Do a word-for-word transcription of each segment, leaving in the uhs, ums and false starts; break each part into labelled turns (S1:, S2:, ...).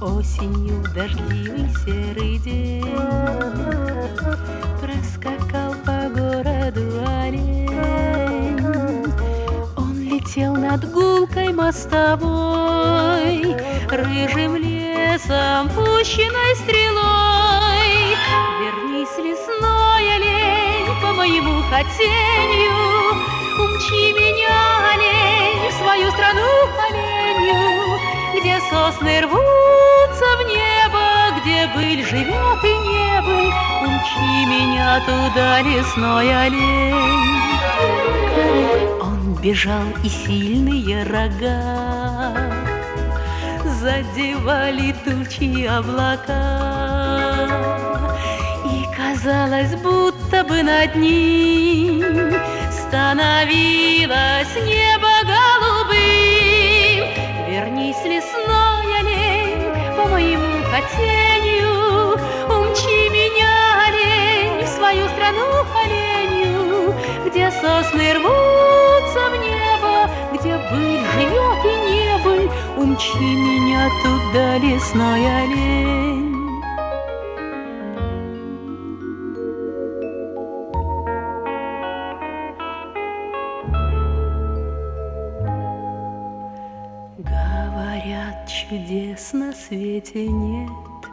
S1: Осенью в дождливый серый день проскакал по городу олень. Он летел над гулкой мостовой, рыжим лесом, пущенной стрелой. Вернись, лесной олень, по моему хотению, умчи меня, олень, в свою страну оленью, где сосны рвутся в небо, где быль живет и не быль. Умчи меня туда, лесной олень. Он бежал, и сильные рога задевали тучи облака, и казалось, будто бы над ним становилось небо голубым. Вернись, лесной олень, по моему хотению, умчи меня, олень, в свою страну оленью, где сосны рвутся в небо, где быль живет и не быль. Умчи меня туда, лесной олень. Говорят, чудес на свете нет,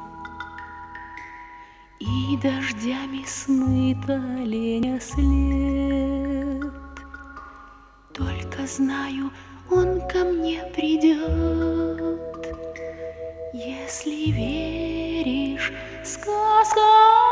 S1: и дождями смыт оленя след. Только знаю, он ко мне придет. Если веришь, сказка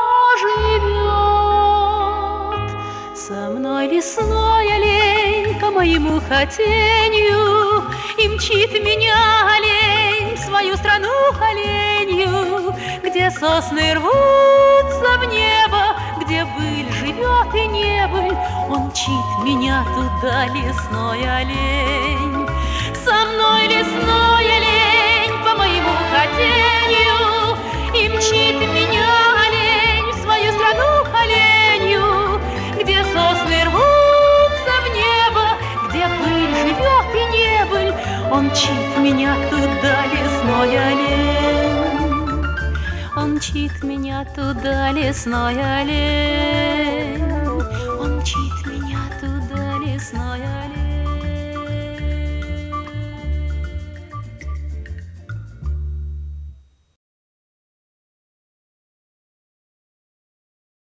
S1: живет. Со мной лесной олень, по моему хотению, и мчит меня олень в свою страну оленью, где сосны рвутся в небо, где быль живет и не быль. Он мчит меня туда, лесной олень. Со мной лесной олень, по моему хотению, и мчит меня олень в свою страну оленью, где сосны рвутся в небо, где быль живет и не быль. Он мчит меня туда, лесной олень. Он мчит меня туда, лесной олень.